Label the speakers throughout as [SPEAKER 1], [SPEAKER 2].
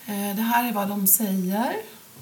[SPEAKER 1] Det här är vad de säger.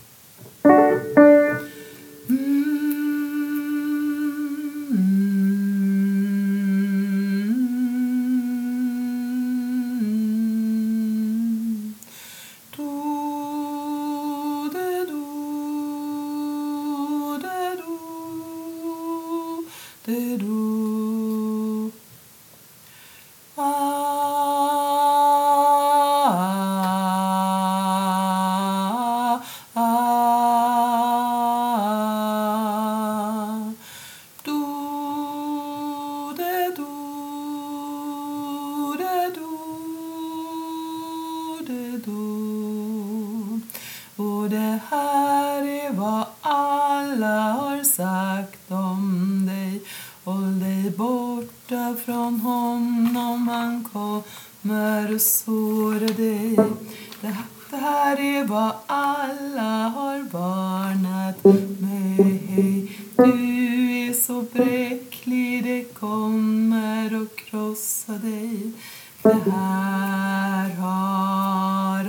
[SPEAKER 1] Och det här är vad alla har sagt om dig. Håll dig borta från honom, han kommer och såra dig. Det här är vad alla har varnat mig. Du är så bräcklig, det kommer att krossa dig. Det här har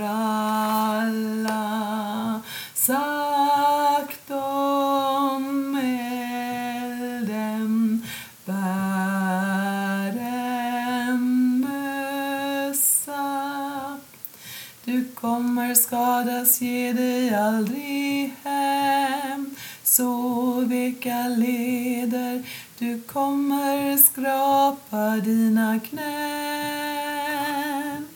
[SPEAKER 1] alla sagt om elden. Bär en mössa. Du kommer skadas, ge dig aldrig hem. Så veka leder, du kommer skrapa dina knän.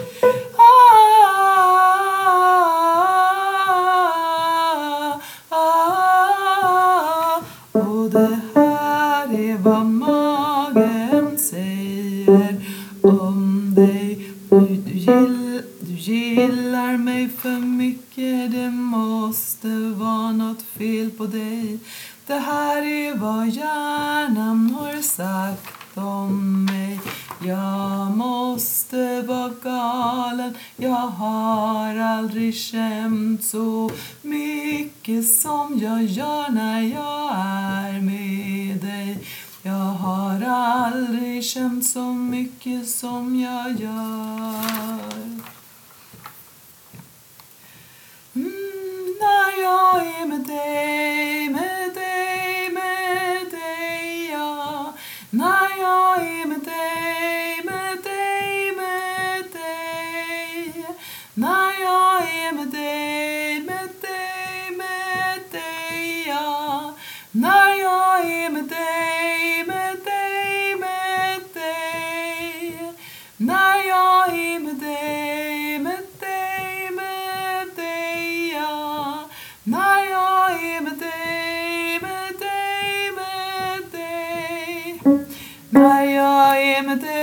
[SPEAKER 1] Och det här är vad magen säger om dig. Du gillar mig för mycket, det måste vara något fel på dig. Det här är vad hjärnan har sagt om mig. Jag måste vara galen, jag har aldrig känt så mycket som jag gör när jag är med dig. Jag har aldrig känt så mycket som jag gör. När jag är med dig, med dig, med dig, ja. När jag är med dig, med dig, med dig. När jag är med dig, med dig, med dig, ja. När jag är med dig, med dig, med dig. När jag är med dig, med dig, med dig, ja. När jag är med dig, med dig, med dig. När jag är med dig.